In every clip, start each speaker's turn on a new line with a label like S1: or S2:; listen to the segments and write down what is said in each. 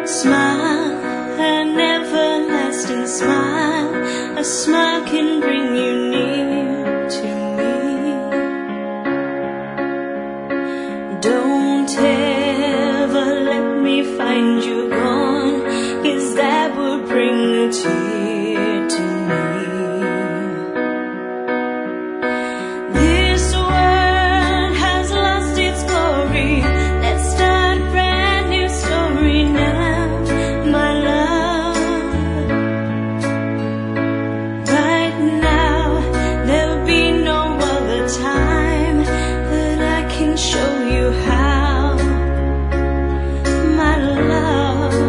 S1: Smile, an everlasting smile. A smile can bring you near to me. Don't ever let me find you gone, 'cause that would bring a tear to me. This world has lost its glory. Let's start a brand new story now, my love. Right now, there'll be no other time that I can show you how, my love.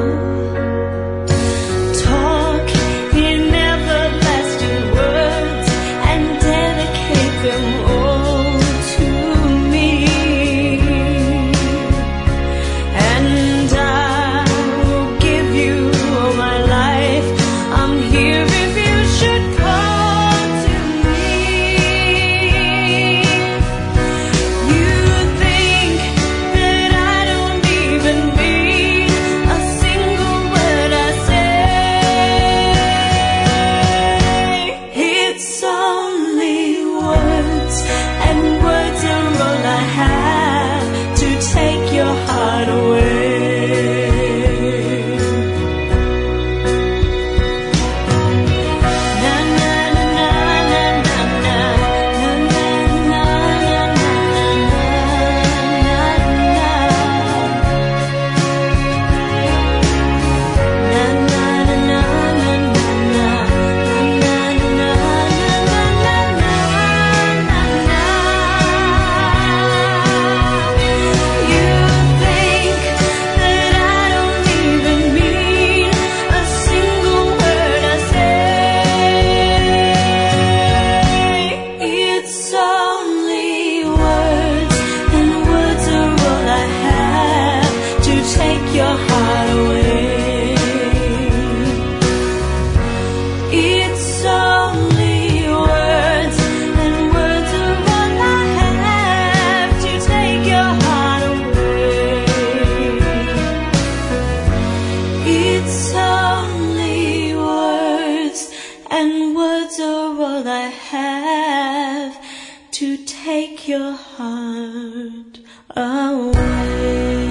S1: Talk in everlasting words and dedicate them all to me, and I will give you all my life. I'm here if you should call to me. You think that I don't even mean a single word I say. It's only words, and words are all I have to take your heart away. Na na na na na na na na na na You think that I don't even mean a single word I say. It's only words, and words are all I have to take your heart away. It's only words, and words are all I have to take your heart away. It's only words, and words are all I have to take your heart away.